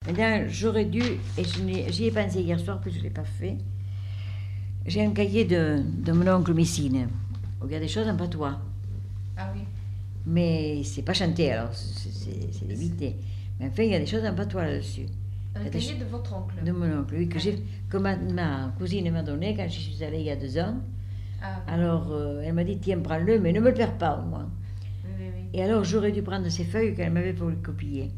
Maintenant, j'aurais dû, et j'y ai pensé hier soir, puis je ne l'ai pas fait. J'ai un cahier de mon oncle Messine, où il y a des choses en patois. Ah oui. Mais c'est pas chanté, alors c'est limité. Mais enfin, il y a des choses en patois là-dessus. Un cahier de votre oncle? De mon oncle, oui, que ma cousine m'a donné quand je suis allée il y a 2 ans. Ah, oui. Alors, elle m'a dit, tiens, prends-le, mais ne me le perds pas au moins. Oui, oui, oui. Et alors, j'aurais dû prendre ces feuilles qu'elle m'avait pour le copier.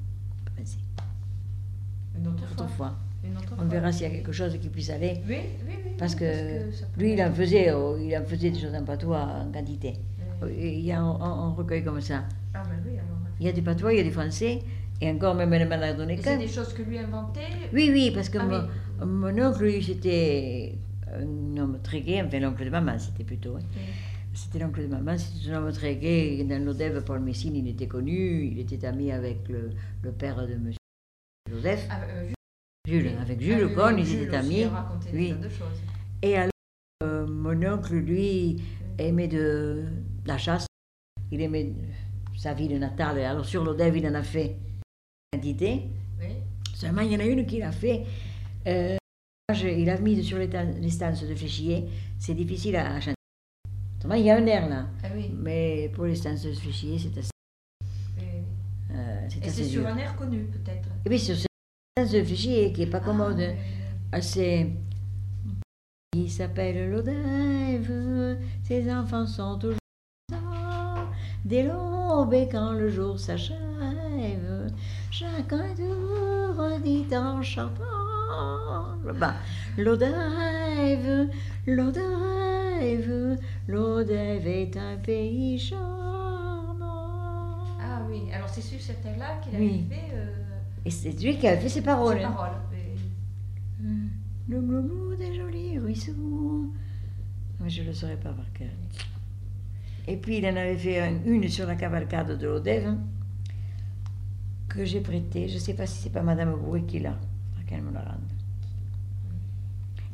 Une autre fois. Une autre On fois. verra s'il y a quelque chose qui puisse aller. Oui, oui, oui. Parce que ça peut lui, être- il en faisait des choses en patois en quantité. Oui. Il y a un recueil comme ça. Ah ben oui, alors. Il y a du patois, il y a du français, et encore même elle m'en a donné Et qu'un. c'est des choses que lui inventait? Oui, oui, parce que Ah mon oncle, lui, c'était un homme très gai, enfin l'oncle de maman, c'était plutôt. Hein. Oui. C'était l'oncle de maman, c'était un homme très gai. Dans l'Odève, Paul Messine, il était connu, il était ami avec le père de monsieur Joseph. Ah, Jules, oui. avec Jules oui, Conne, oui, ils Jules étaient aussi amis. a raconté Oui. plein de choses. Et alors, mon oncle, lui, aimait de la chasse. Il aimait sa ville natale. Alors, sur l'Odève, il en a fait une quantité. Oui. Seulement, il y en a une qu'il a fait. Il a mis sur les stances de Fléchier. C'est difficile à chanter. Seulement, il y a un air là. Ah oui. Mais pour les stances de Fléchier, c'est assez. Oui, oui. C'est Et assez c'est sur dur. un air connu, peut-être? Et puis, sur cette stance de Fléchier, qui n'est pas commode, oui, oui, assez. Il s'appelle l'Odève, ses enfants sont toujours là, dès l'aube et quand le jour s'achève, chacun tour dit en chantant. Bah, l'Odève, l'Odève, l'Odève est un pays charmant. Ah oui, alors c'est sur cet air-là qu'il Oui. avait fait Et c'est lui qui a fait ses paroles. ses hein. paroles. Oui. Le glou des jolis ruisseaux. Mais je ne le saurais pas par cœur. Et puis il en avait fait une sur la cavalcade de l'Odève hein, que j'ai prêtée. Je ne sais pas si c'est pas Madame Bouet qui l'a, qu'elle me la rende.